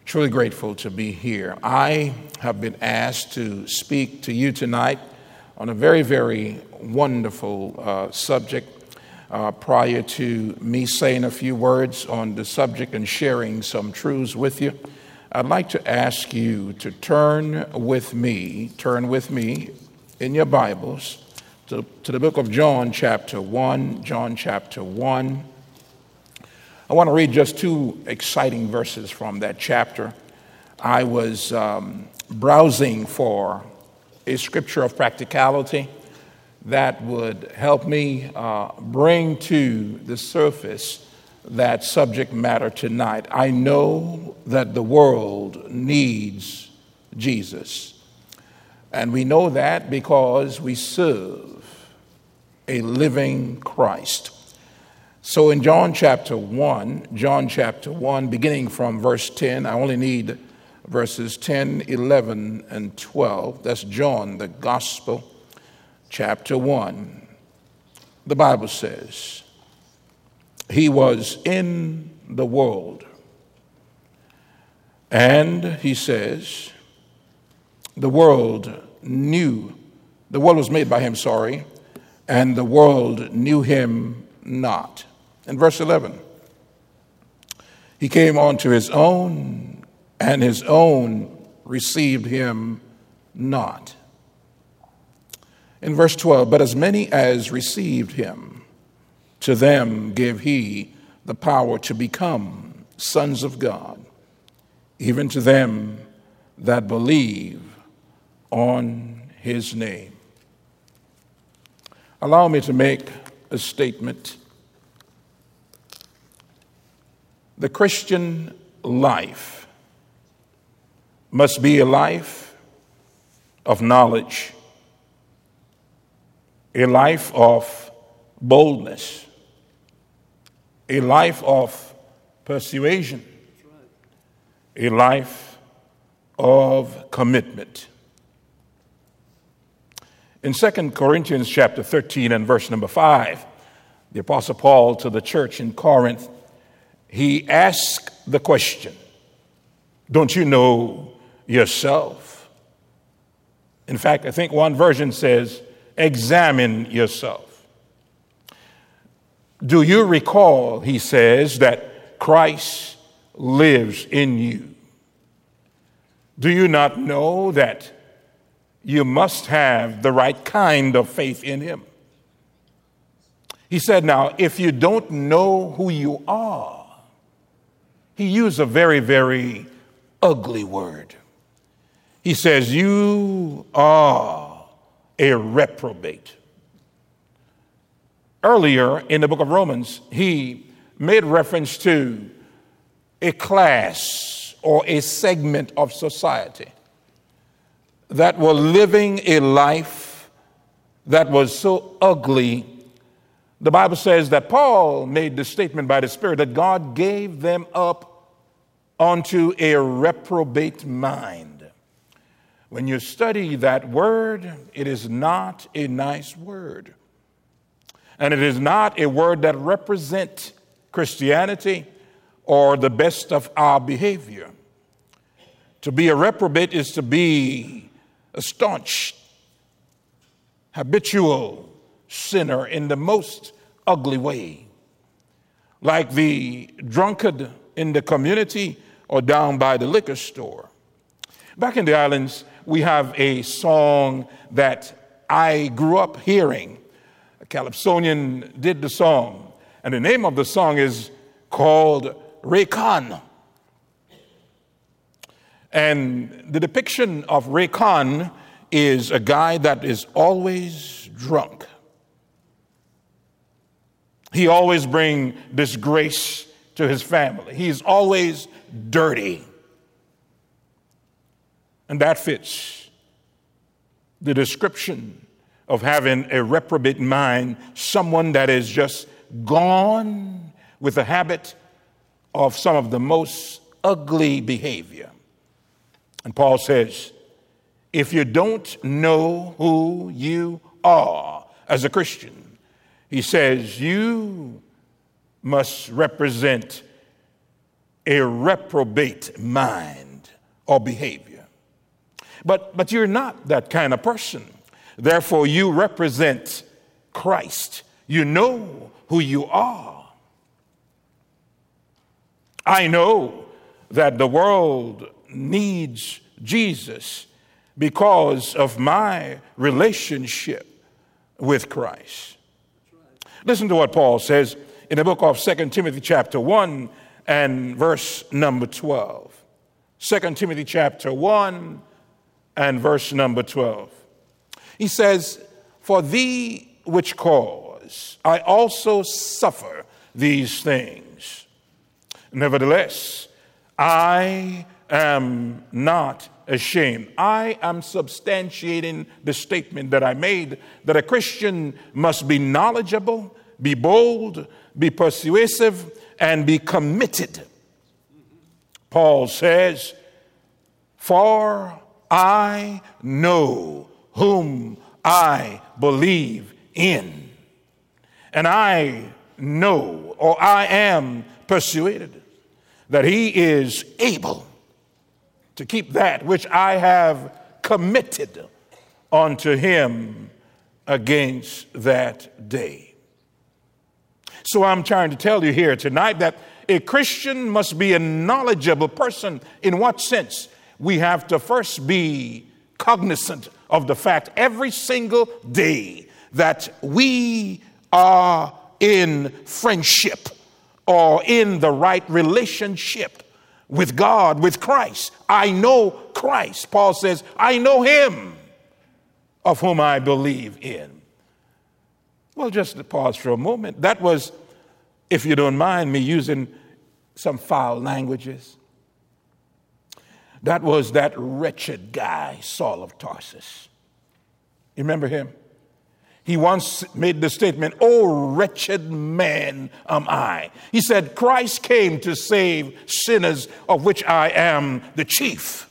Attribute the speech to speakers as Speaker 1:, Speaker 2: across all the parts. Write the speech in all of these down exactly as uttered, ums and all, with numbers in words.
Speaker 1: Truly grateful to be here. I have been asked to speak to you tonight on a very, very wonderful uh, subject. Uh, prior to me saying a few words on the subject and sharing some truths with you, I'd like to ask you to turn with me, turn with me in your Bibles to, to the book of John chapter one, John chapter one. I want to read just two exciting verses from that chapter. I was um, browsing for a scripture of practicality that would help me uh, bring to the surface that subject matter tonight. I know that the world needs Jesus. And we know that because we serve a living Christ. So in John chapter one, John chapter one, beginning from verse ten, I only need verses ten, eleven, and twelve. That's John, the Gospel, chapter one. The Bible says, "He was in the world." And he says, the world knew, the world was made by him, sorry, and the world knew him not. In verse eleven, he came unto his own, and his own received him not. In verse twelve, but as many as received him, to them gave he the power to become sons of God, even to them that believe on his name. Allow me to make a statement. The Christian life must be a life of knowledge, a life of boldness, a life of persuasion, a life of commitment. In Second Corinthians chapter thirteen and verse number five, the Apostle Paul to the church in Corinth, he asked the question, don't you know yourself? In fact, I think one version says, examine yourself. Do you recall, he says, that Christ lives in you? Do you not know that you must have the right kind of faith in him? He said, now, if you don't know who you are, he used a very, very ugly word. He says, you are a reprobate. Earlier in the book of Romans, he made reference to a class or a segment of society that were living a life that was so ugly. The Bible says that Paul made the statement by the Spirit that God gave them up onto a reprobate mind. When you study that word, it is not a nice word. And it is not a word that represents Christianity or the best of our behavior. To be a reprobate is to be a staunch, habitual sinner in the most ugly way, like the drunkard in the community or down by the liquor store. Back in the islands, we have a song that I grew up hearing. A Calypsonian did the song, and the name of the song is called Ray Khan. And the depiction of Ray Khan is a guy that is always drunk. He always brings disgrace to his family. He's always dirty. And that fits the description of having a reprobate mind, someone that is just gone with a habit of some of the most ugly behavior. And Paul says, if you don't know who you are as a Christian, he says, you must represent a reprobate mind or behavior. But, but you're not that kind of person. Therefore, you represent Christ. You know who you are. I know that the world needs Jesus because of my relationship with Christ. Listen to what Paul says in the book of Second Timothy chapter one and verse number twelve. Second Timothy chapter one and verse number twelve. He says, "For thee which cause I also suffer these things. Nevertheless, I am not ashamed." I am substantiating the statement that I made that a Christian must be knowledgeable, be bold, be persuasive, and be committed. Paul says, "For I know whom I believe in, and I know, or I am persuaded, that he is able to keep that which I have committed unto him against that day." So I'm trying to tell you here tonight that a Christian must be a knowledgeable person. In what sense? We have to first be cognizant of the fact every single day that we are in friendship or in the right relationship with God, with Christ. I know Christ. Paul says, I know him of whom I believe in. Well, just to pause for a moment. That was, if you don't mind me using some foul languages, that was that wretched guy, Saul of Tarsus. You remember him? He once made the statement, "Oh, wretched man am I." He said, Christ came to save sinners, of which I am the chief.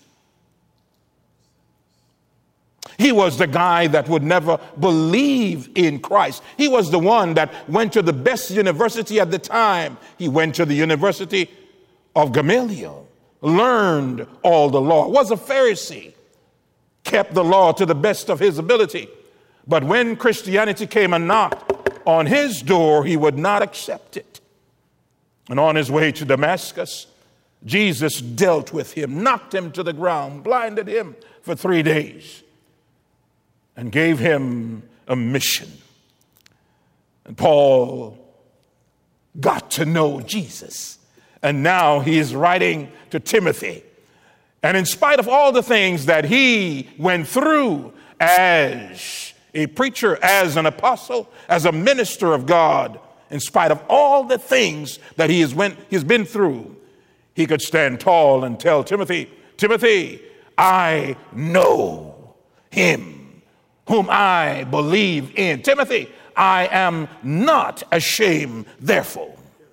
Speaker 1: He was the guy that would never believe in Christ. He was the one that went to the best university at the time. He went to the University of Gamaliel, learned all the law, was a Pharisee, kept the law to the best of his ability. But when Christianity came and knocked on his door, he would not accept it. And on his way to Damascus, Jesus dealt with him, knocked him to the ground, blinded him for three days, and gave him a mission. And Paul got to know Jesus. And now he is writing to Timothy. And in spite of all the things that he went through as a preacher, as an apostle, as a minister of God, in spite of all the things that he has went, he's been through, he could stand tall and tell Timothy, Timothy, I know him whom I believe in. Timothy, I am not ashamed, therefore.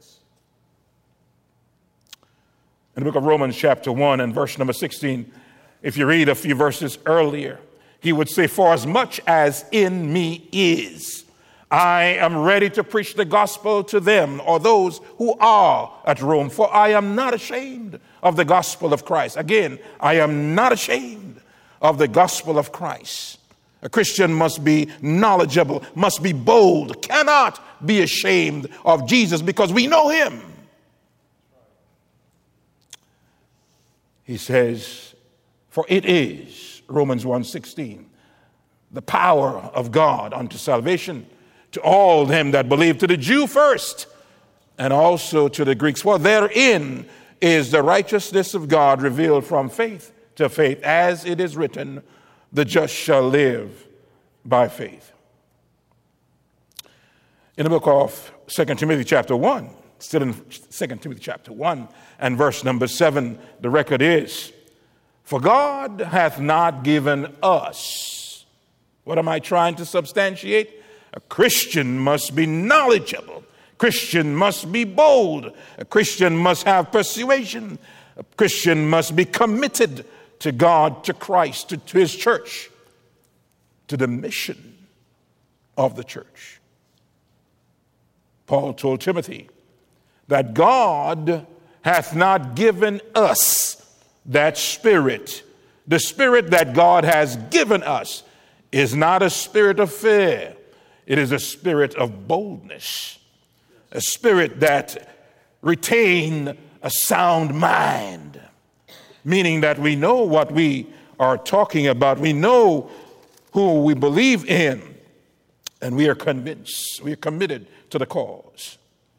Speaker 1: In the book of Romans chapter one and verse number sixteen, if you read a few verses earlier, he would say, for as much as in me is, I am ready to preach the gospel to them or those who are at Rome, for I am not ashamed of the gospel of Christ. Again, I am not ashamed of the gospel of Christ. A Christian must be knowledgeable, must be bold, cannot be ashamed of Jesus because we know him. He says, for it is, Romans one sixteen, the power of God unto salvation to all them that believe, to the Jew first, and also to the Greeks. For therein is the righteousness of God revealed from faith to faith, as it is written, the just shall live by faith. In the book of Second Timothy chapter one, still in Second Timothy chapter one and verse number seven, the record is, for God hath not given us. What am I trying to substantiate? A Christian must be knowledgeable. A Christian must be bold. A Christian must have persuasion. A Christian must be committed to God, to Christ, to, to his church, to the mission of the church. Paul told Timothy that God hath not given us that spirit. The spirit that God has given us is not a spirit of fear. It is a spirit of boldness, a spirit that retain a sound mind, meaning that we know what we are talking about. We know who we believe in, and we are convinced, we are committed to the cause.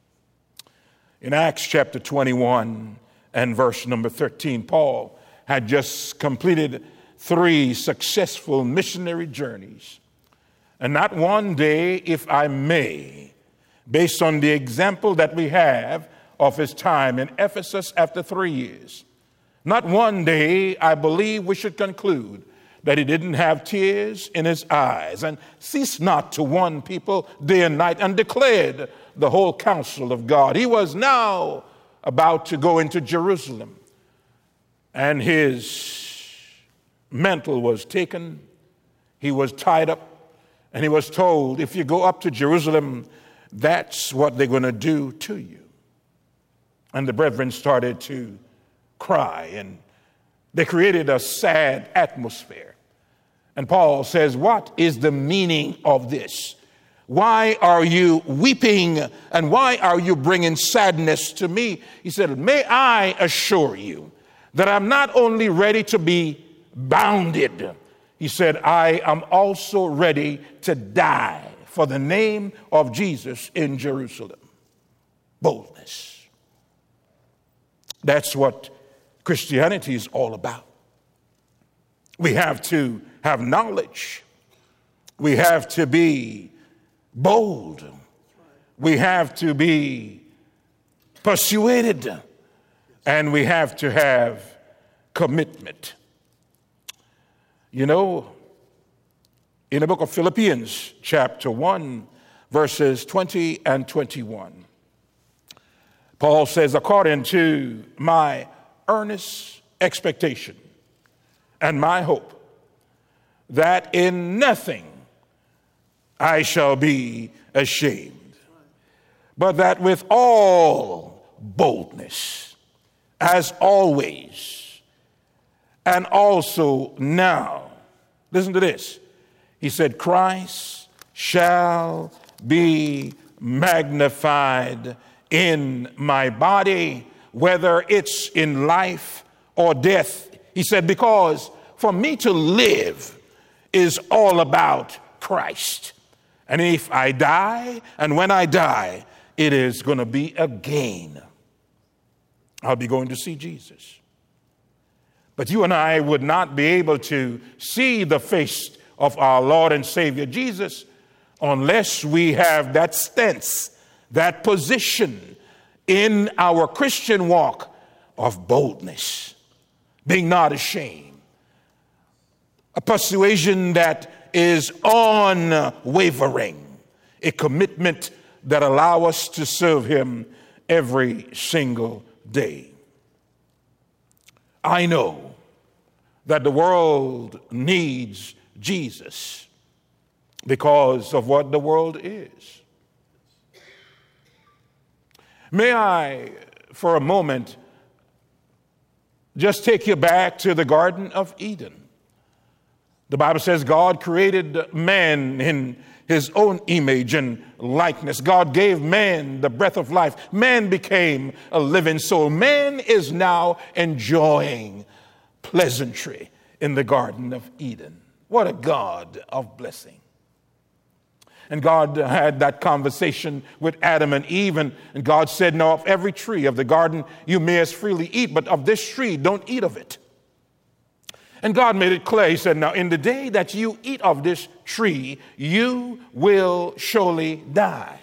Speaker 1: In Acts chapter twenty-one and verse number thirteen, Paul had just completed three successful missionary journeys. And not one day, if I may, based on the example that we have of his time in Ephesus after three years, not one day, I believe we should conclude that he didn't have tears in his eyes, and ceased not to warn people day and night, and declared the whole counsel of God. He was now about to go into Jerusalem, and his mantle was taken. He was tied up, and he was told, if you go up to Jerusalem, that's what they're going to do to you. And the brethren started to cry, and they created a sad atmosphere. And Paul says, what is the meaning of this? Why are you weeping, and why are you bringing sadness to me? He said, may I assure you that I'm not only ready to be bounded, he said, I am also ready to die for the name of Jesus in Jerusalem. Boldness. That's what Christianity is all about. We have to have knowledge. We have to be bold. We have to be persuaded. And we have to have commitment. You know, in the book of Philippians, chapter one, verses twenty and twenty-one, Paul says, according to my earnest expectation and my hope, that in nothing I shall be ashamed, but that with all boldness, as always, and also now, listen to this. He said, Christ shall be magnified in my body, whether it's in life or death. He said, because for me to live is all about Christ. And if I die, and when I die, it is going to be a gain. I'll be going to see Jesus. But you and I would not be able to see the face of our Lord and Savior Jesus unless we have that stance, that position in our Christian walk of boldness, being not ashamed, a persuasion that is unwavering, a commitment that allows us to serve him every single day. I know that the world needs Jesus because of what the world is. May I, for a moment, just take you back to the Garden of Eden. The Bible says God created man in his own image and likeness. God gave man the breath of life. Man became a living soul. Man is now enjoying pleasantry in the Garden of Eden. What a God of blessing. And God had that conversation with Adam and Eve, and, and God said, no, of every tree of the garden you may as freely eat, but of this tree don't eat of it. And God made it clear. He said, now in the day that you eat of this tree, you will surely die.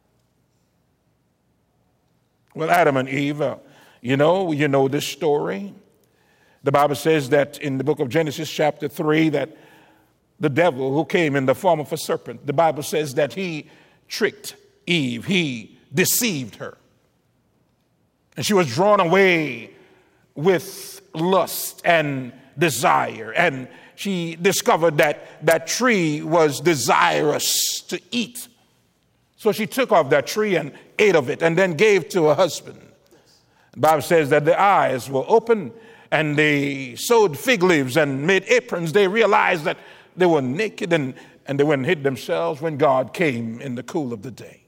Speaker 1: Well, Adam and Eve, uh, you know, you know this story. The Bible says that in the book of Genesis chapter three, that the devil who came in the form of a serpent, the Bible says that he tricked Eve. He deceived her. And she was drawn away with lust and desire. And she discovered that that tree was desirous to eat. So she took off that tree and ate of it and then gave to her husband. The Bible says that their eyes were open and they sewed fig leaves and made aprons. They realized that they were naked, and, and they went and hid themselves when God came in the cool of the day.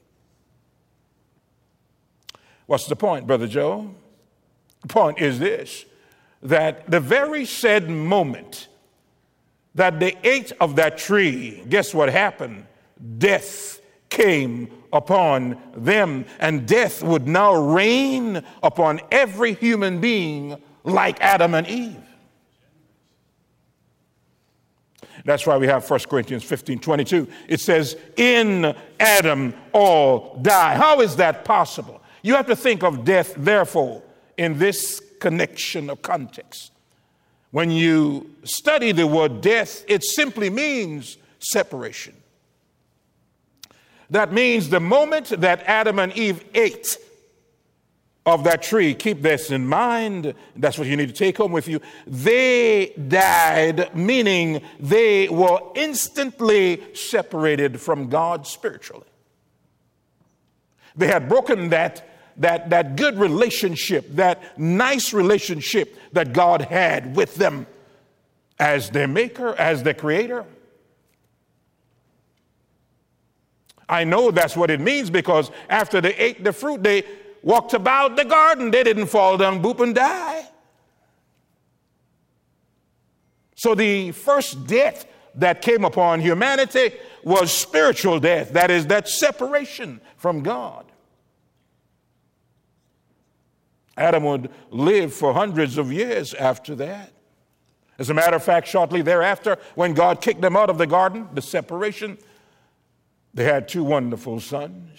Speaker 1: What's the point, Brother Joe? The point is this, that the very said moment that they ate of that tree, guess what happened? Death came upon them, and death would now reign upon every human being like Adam and Eve. That's why we have First Corinthians fifteen twenty-two. It says, in Adam all die. How is that possible? You have to think of death, therefore, in this connection of context. When you study the word death, it simply means separation. That means the moment that Adam and Eve ate of that tree, keep this in mind, that's what you need to take home with you, they died, meaning they were instantly separated from God spiritually. They had broken that, that, that good relationship, that nice relationship that God had with them as their maker, as their creator. I know that's what it means, because after they ate the fruit, they walked about the garden. They didn't fall down, boop, and die. So the first death that came upon humanity was spiritual death. That is, that separation from God. Adam would live for hundreds of years after that. As a matter of fact, shortly thereafter, when God kicked them out of the garden, the separation, they had two wonderful sons.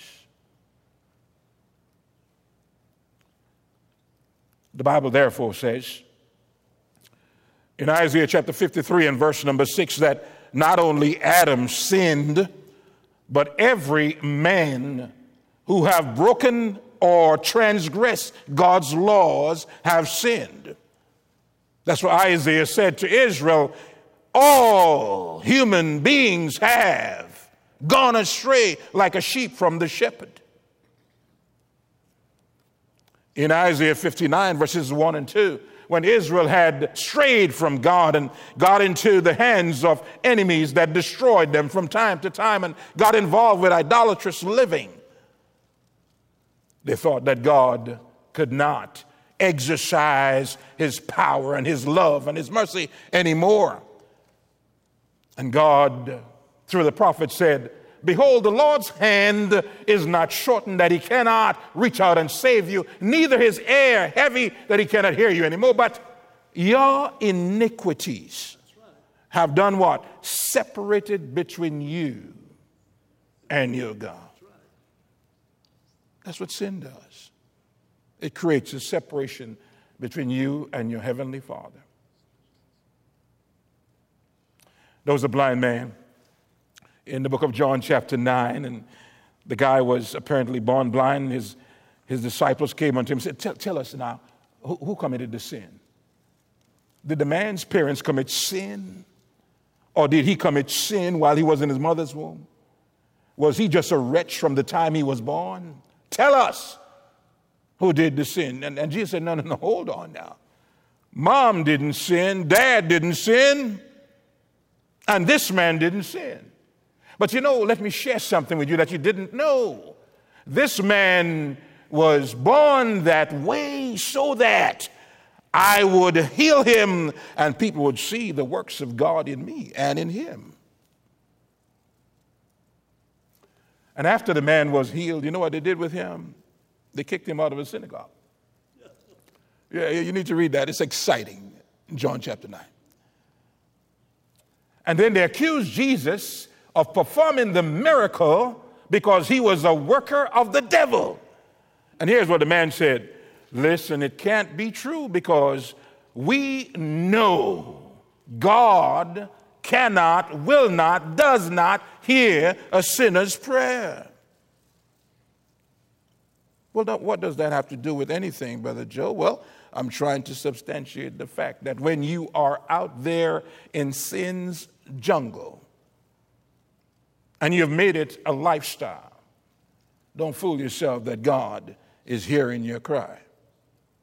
Speaker 1: The Bible therefore says in Isaiah chapter fifty-three and verse number six that not only Adam sinned, but every man who have broken or transgressed God's laws have sinned. That's what Isaiah said to Israel. All human beings have gone astray like a sheep from the shepherd. In Isaiah fifty-nine, verses one and two, when Israel had strayed from God and got into the hands of enemies that destroyed them from time to time and got involved with idolatrous living, they thought that God could not exercise his power and his love and his mercy anymore. And God, through the prophet, said, behold, the Lord's hand is not shortened that he cannot reach out and save you, neither his ear heavy that he cannot hear you anymore. But your iniquities have done what? Separated between you and your God. That's what sin does. It creates a separation between you and your heavenly Father. There was a blind man in the book of John chapter nine, and the guy was apparently born blind. His, his disciples came unto him and said, tell, tell us now, who, who committed the sin? Did the man's parents commit sin? Or did he commit sin while he was in his mother's womb? Was he just a wretch from the time he was born? Tell us who did the sin. And, and Jesus said, no, no, no, hold on now. Mom didn't sin, dad didn't sin, and this man didn't sin. But you know, let me share something with you that you didn't know. This man was born that way so that I would heal him and people would see the works of God in me and in him. And after the man was healed, you know what they did with him? They kicked him out of a synagogue. Yeah, you need to read that. It's exciting in John chapter nine. And then they accused Jesus of performing the miracle because he was a worker of the devil. And here's what the man said. Listen, it can't be true because we know God cannot, will not, does not hear a sinner's prayer. Well, what does that have to do with anything, Brother Joe? Well, I'm trying to substantiate the fact that when you are out there in sin's jungle and you've made it a lifestyle, don't fool yourself that God is hearing your cry.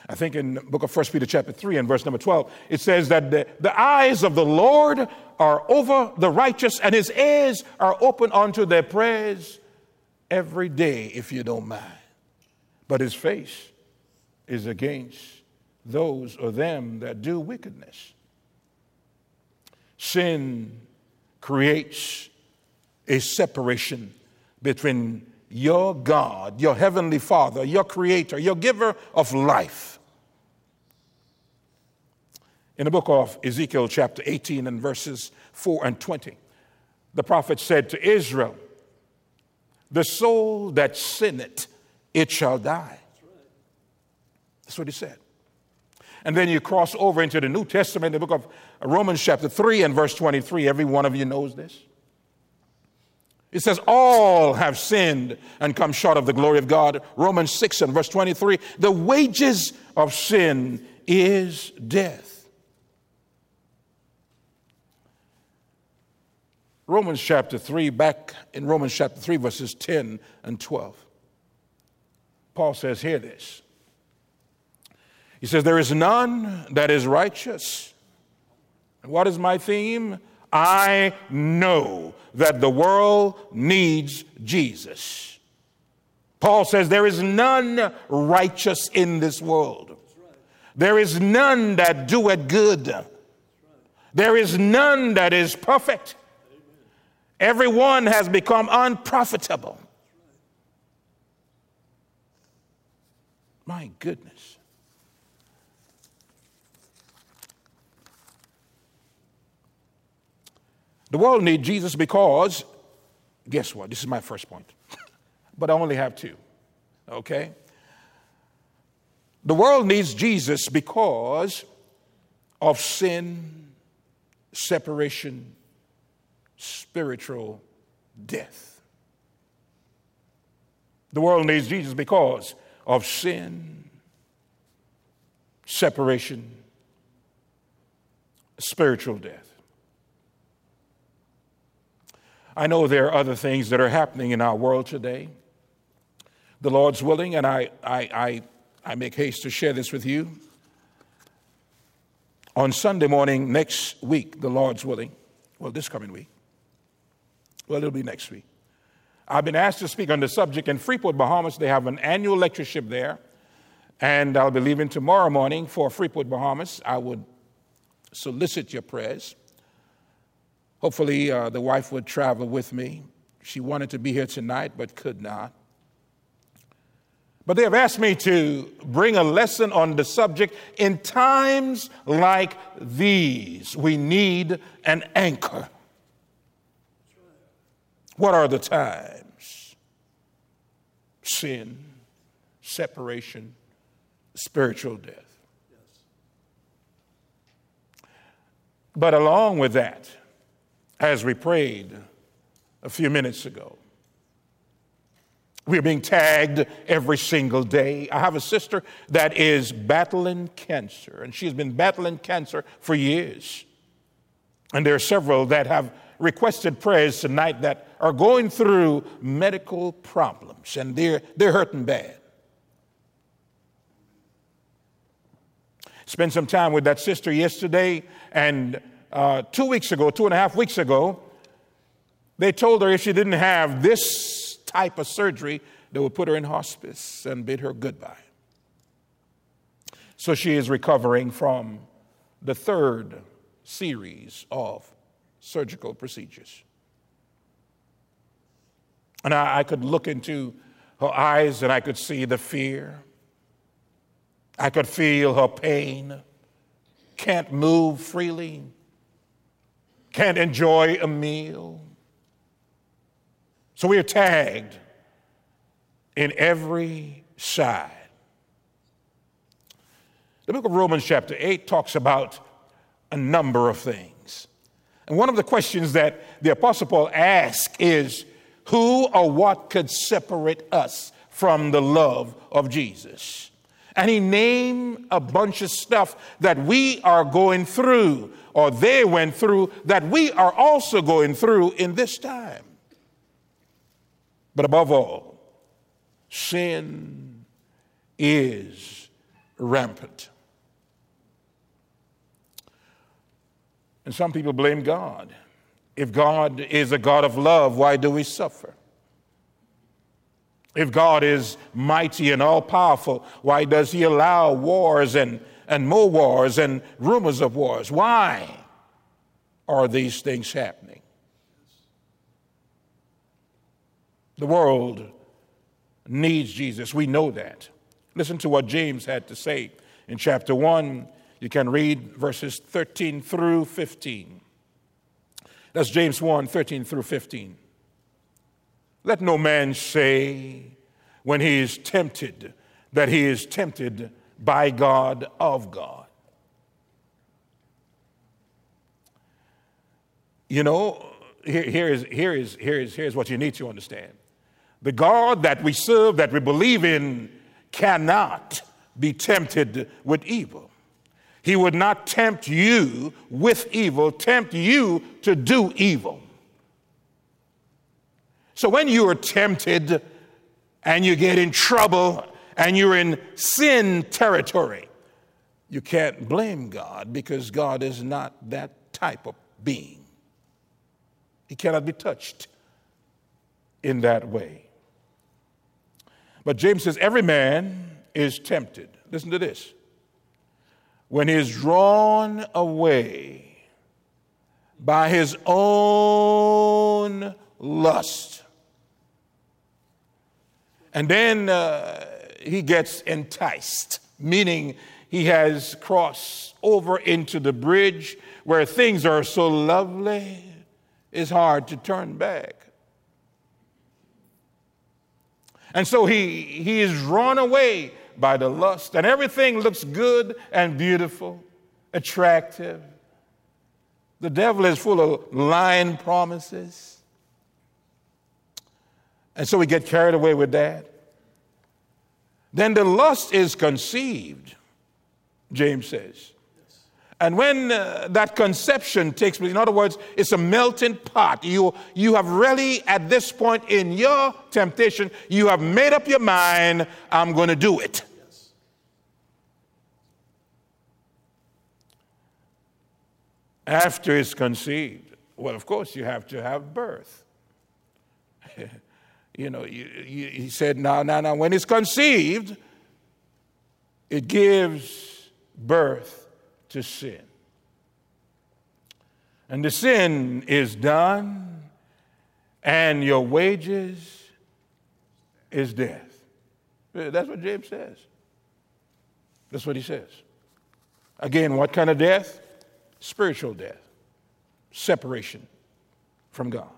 Speaker 1: I think in the book of First Peter chapter three and verse number twelve, it says that the, the eyes of the Lord are over the righteous and his ears are open unto their prayers every day, if you don't mind. But his face is against those or them that do wickedness. Sin creates a separation between your God, your heavenly Father, your creator, your giver of life. In the book of Ezekiel chapter eighteen and verses four and twenty, the prophet said to Israel, the soul that sinneth, it shall die. That's what he said. And then you cross over into the New Testament, the book of Romans chapter three and verse twenty-three. Every one of you knows this. It says, all have sinned and come short of the glory of God. Romans six and verse twenty-three, the wages of sin is death. Romans chapter three, back in Romans chapter three, verses ten and twelve. Paul says, hear this. He says, there is none that is righteous. And what is my theme? I know that the world needs Jesus. Paul says there is none righteous in this world. There is none that doeth good. There is none that is perfect. Everyone has become unprofitable. My goodness. The world needs Jesus because, guess what? This is my first point. But I only have two. Okay? The world needs Jesus because of sin, separation, spiritual death. The world needs Jesus because of sin, separation, spiritual death. I know there are other things that are happening in our world today. The Lord's willing, and I, I, I, I make haste to share this with you. On Sunday morning next week, the Lord's willing, well, this coming week, well, it'll be next week. I've been asked to speak on the subject in Freeport, Bahamas. They have an annual lectureship there, and I'll be leaving tomorrow morning for Freeport, Bahamas. I would solicit your prayers. Hopefully, uh, the wife would travel with me. She wanted to be here tonight, but could not. But they have asked me to bring a lesson on the subject. In times like these, we need an anchor. What are the times? Sin, separation, spiritual death. But along with that, as we prayed a few minutes ago, we're being tagged every single day. I have a sister that is battling cancer, and she's been battling cancer for years. And there are several that have requested prayers tonight that are going through medical problems, and they're, they're hurting bad. Spent some time with that sister yesterday, and uh, two weeks ago, two and a half weeks ago, they told her if she didn't have this type of surgery, they would put her in hospice and bid her goodbye. So she is recovering from the third series of surgical procedures. And I, I could look into her eyes and I could see the fear. I could feel her pain. Can't move freely. Can't enjoy a meal. So we are tagged in every side. The book of Romans chapter eight talks about a number of things. And one of the questions that the Apostle Paul asks is, who or what could separate us from the love of Jesus? And he named a bunch of stuff that we are going through, or they went through, that we are also going through in this time. But above all, sin is rampant. And some people blame God. If God is a God of love, why do we suffer? If God is mighty and all-powerful, why does he allow wars and, and more wars and rumors of wars? Why are these things happening? The world needs Jesus. We know that. Listen to what James had to say in chapter one. You can read verses thirteen through fifteen. That's James one, thirteen through fifteen. Let no man say when he is tempted that he is tempted by God of God. You know, here, here is, here is, here is, here's what you need to understand. The God that we serve, that we believe in, cannot be tempted with evil. He would not tempt you with evil, tempt you to do evil. So when you are tempted and you get in trouble and you're in sin territory, you can't blame God because God is not that type of being. He cannot be touched in that way. But James says every man is tempted. Listen to this. When he is drawn away by his own lust. And then uh, he gets enticed, meaning he has crossed over into the bridge where things are so lovely, it's hard to turn back. And so he, he is drawn away by the lust, and everything looks good and beautiful, attractive. The devil is full of lying promises. And so we get carried away with that. Then the lust is conceived, James says. And when uh, that conception takes place, in other words, it's a melting pot. You, you have really, at this point in your temptation, you have made up your mind, I'm going to do it. Yes. After it's conceived, well, of course, you have to have birth. You know, you, you, he said, now, now, now, when it's conceived, it gives birth to sin. And the sin is done, and your wages is death. That's what James says. That's what he says. Again, what kind of death? Spiritual death. Separation from God.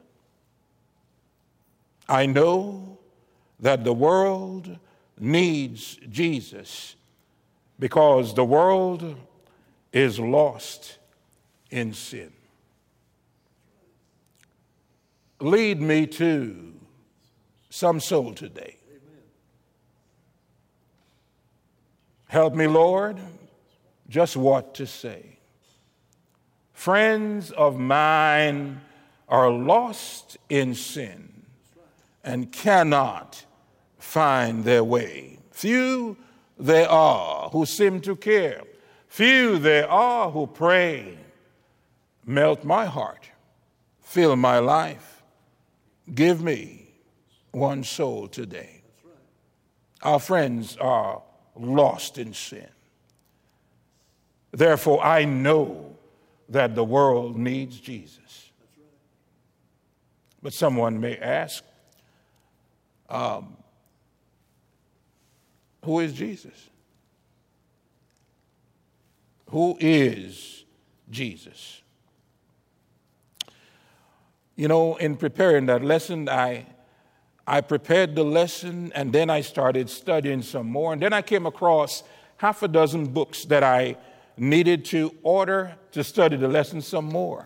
Speaker 1: I know that the world needs Jesus because the world is lost in sin. Lead me to some soul today. Help me, Lord, just what to say. Friends of mine are lost in sin and cannot find their way. Few there are who seem to care. Few there are who pray. Melt my heart, fill my life, give me one soul today. Our friends are lost in sin. Therefore, I know that the world needs Jesus. But someone may ask, um, who is Jesus? Who is Jesus? You know, in preparing that lesson, I I prepared the lesson and then I started studying some more. And then I came across half a dozen books that I needed to order to study the lesson some more.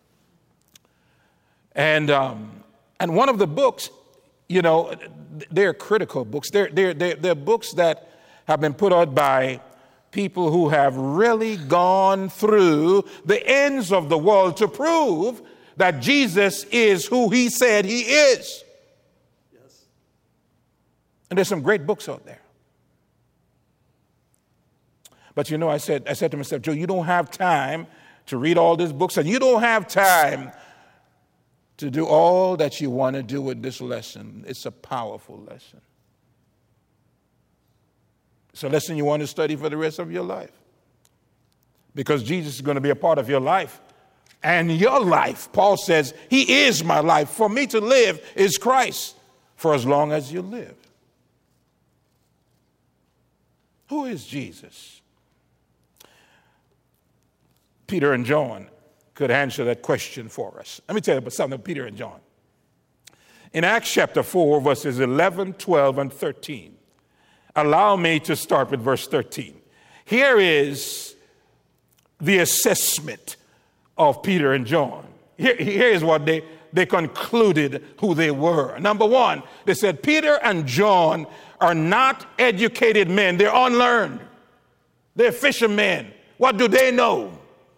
Speaker 1: And um, and one of the books, you know, they're critical books. They're, they're, they're, they're books that have been put out by people who have really gone through the ends of the world to prove that Jesus is who he said he is. Yes. And there's some great books out there. But you know, I said, I said to myself, Joe, you don't have time to read all these books, and you don't have time to do all that you want to do with this lesson. It's a powerful lesson. It's a lesson you want to study for the rest of your life. Because Jesus is going to be a part of your life. And your life, Paul says, he is my life. For me to live is Christ, for as long as you live. Who is Jesus? Peter and John could answer that question for us. Let me tell you about something about Peter and John. In Acts chapter four, verses eleven, twelve, and thirteen, allow me to start with verse thirteen. Here is the assessment of Peter and John. Here, here is what they, they concluded who they were. Number one, they said Peter and John are not educated men. They're unlearned. They're fishermen. What do they know?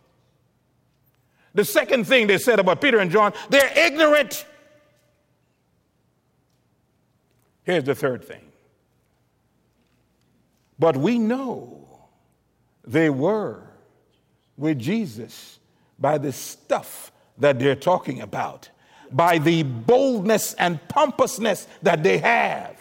Speaker 1: The second thing they said about Peter and John, they're ignorant. Here's the third thing. But we know they were with Jesus by the stuff that they're talking about, by the boldness and pompousness that they have.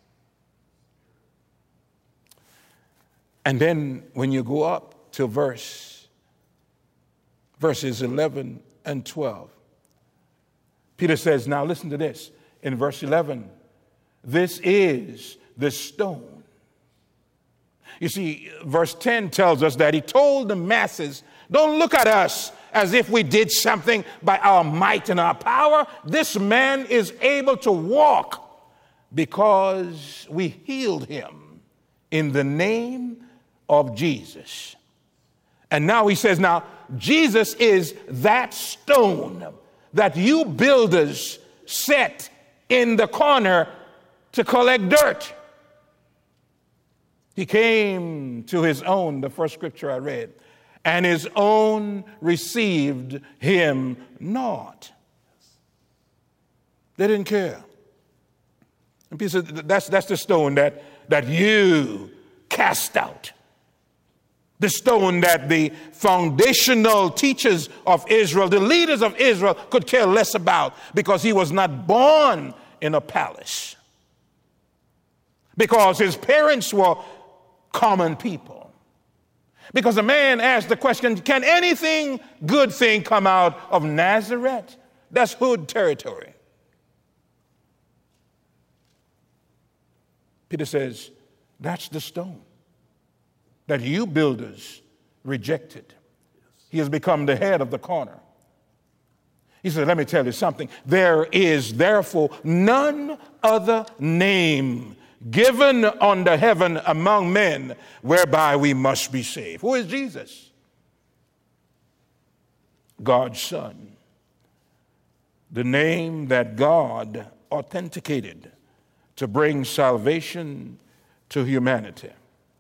Speaker 1: And then when you go up to verse verses eleven and twelve, Peter says, now listen to this. In verse eleven, this is the stone. You see, verse ten tells us that he told the masses, don't look at us as if we did something by our might and our power. This man is able to walk because we healed him in the name of Jesus. And now he says, now, Jesus is that stone that you builders set in the corner to collect dirt. He came to his own, the first scripture I read, and his own received him not. They didn't care. And Peter said, that's, that's the stone that, that you cast out. The stone that the foundational teachers of Israel, the leaders of Israel, could care less about because he was not born in a palace. Because his parents were common people. Because a man asked the question, can anything good thing come out of Nazareth? That's hood territory. Peter says, that's the stone that you builders rejected. He has become the head of the corner. He said, let me tell you something. There is therefore none other name given under heaven among men whereby we must be saved. Who is Jesus? God's Son. The name that God authenticated to bring salvation to humanity.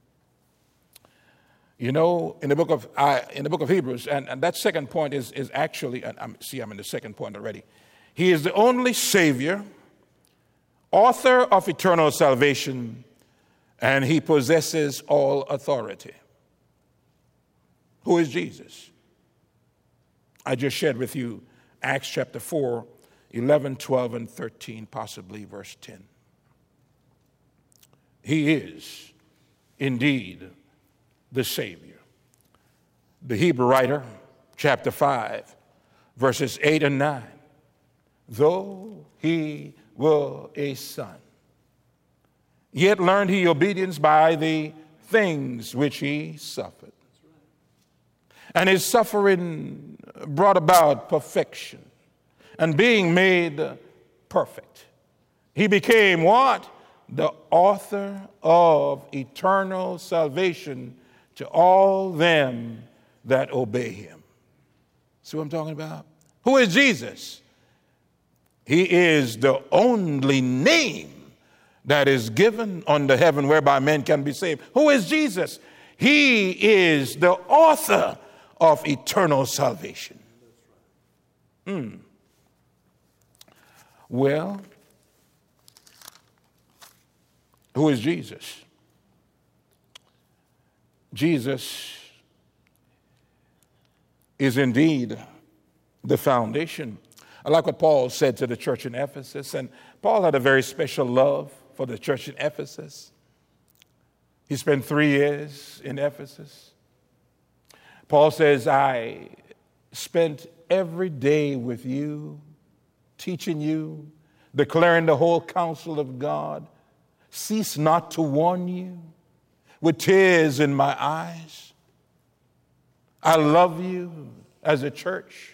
Speaker 1: You know, in the book of uh, in the book of Hebrews, and, and that second point is, is actually, and I'm, see, I'm in the second point already. He is the only Savior, author of eternal salvation, and he possesses all authority. Who is Jesus? I just shared with you Acts chapter four, eleven, twelve, and thirteen, possibly verse ten. He is indeed the Savior. The Hebrew writer, chapter five, verses eight and nine. Though he were a son, yet learned he obedience by the things which he suffered. And his suffering brought about perfection. And being made perfect, he became what? The author of eternal salvation to all them that obey him. See what I'm talking about? Who is Jesus? He is the only name that is given under heaven whereby men can be saved. Who is Jesus? He is the author of eternal salvation. Mm. Well, who is Jesus? Jesus is indeed the foundation. I like what Paul said to the church in Ephesus, and Paul had a very special love for the church in Ephesus. He spent three years in Ephesus. Paul says, I spent every day with you, teaching you, declaring the whole counsel of God, cease not to warn you with tears in my eyes. I love you as a church.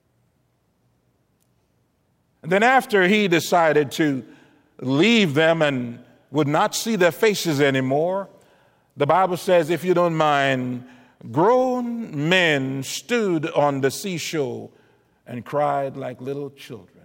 Speaker 1: And then after he decided to leave them and would not see their faces anymore, the Bible says, if you don't mind, grown men stood on the seashore and cried like little children.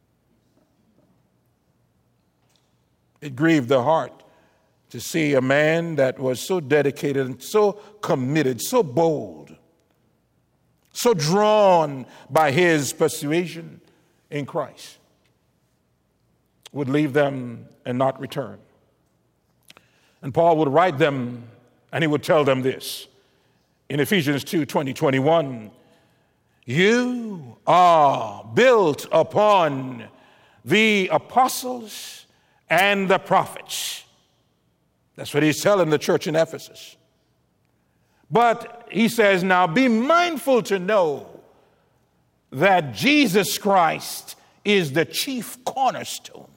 Speaker 1: It grieved the heart to see a man that was so dedicated and so committed, so bold, so drawn by his persuasion in Christ, would leave them and not return. And Paul would write them and he would tell them this in Ephesians two, twenty, twenty-one, you are built upon the apostles and the prophets. That's what he's telling the church in Ephesus. But he says, now be mindful to know that Jesus Christ is the chief cornerstone.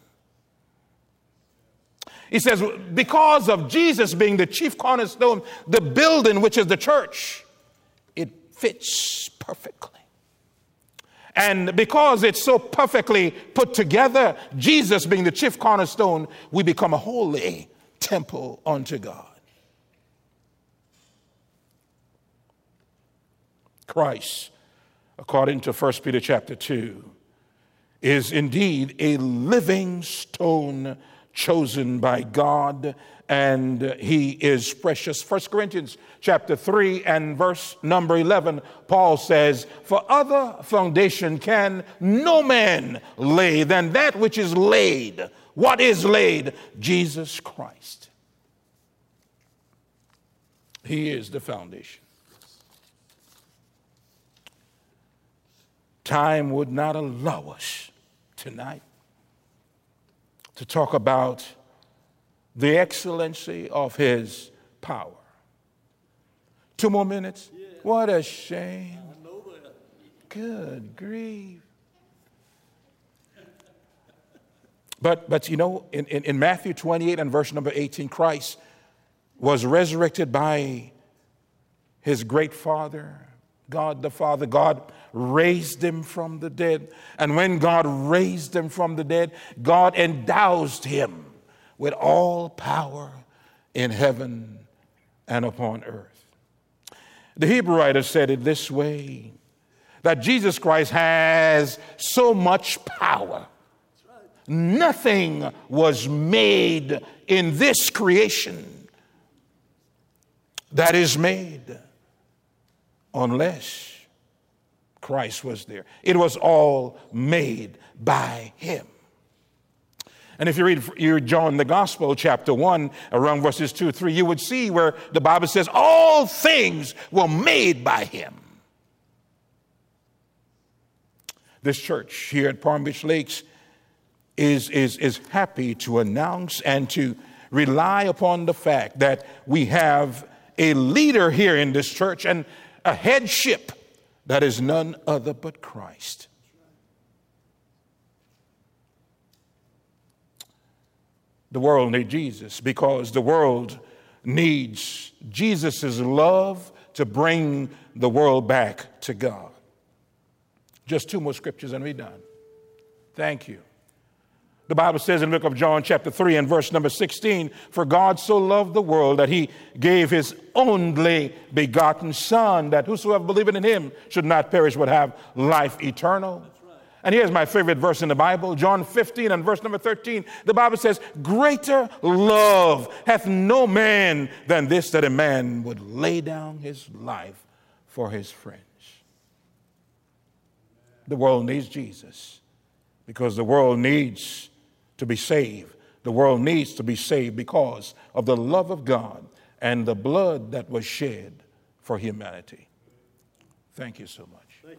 Speaker 1: He says, because of Jesus being the chief cornerstone, the building, which is the church, it fits perfectly. And because it's so perfectly put together, Jesus being the chief cornerstone, we become a holy temple unto God. Christ, according to First Peter chapter two, is indeed a living stone chosen by God, and he is precious. First Corinthians chapter three and verse number eleven, Paul says, for other foundation can no man lay than that which is laid. What is laid? Jesus Christ. He is the foundation. Time would not allow us tonight to talk about the excellency of his power. Two more minutes? Yeah. What a shame. Good grief. But, but you know, in, in, in Matthew twenty-eight and verse number eighteen, Christ was resurrected by his great Father, God the Father. God raised him from the dead. And when God raised him from the dead, God endows him with all power in heaven and upon earth. The Hebrew writer said it this way, that Jesus Christ has so much power. Nothing was made in this creation that is made unless Christ was there. It was all made by him. And if you read, you read John, the Gospel, chapter one, around verses two, three, you would see where the Bible says all things were made by him. This church here at Palm Beach Lakes is, is, is happy to announce and to rely upon the fact that we have a leader here in this church and a headship that is none other but Christ. The world needs Jesus because the world needs Jesus' love to bring the world back to God. Just two more scriptures and we're done. Thank you. The Bible says in the book of John chapter three and verse number sixteen, for God so loved the world that he gave his only begotten Son, that whosoever believeth in him should not perish but have life eternal. Right. And here's my favorite verse in the Bible, John fifteen and verse number thirteen. The Bible says, greater love hath no man than this, that a man would lay down his life for his friends. The world needs Jesus because the world needs to be saved. The world needs to be saved because of the love of God and the blood that was shed for humanity. Thank you so much.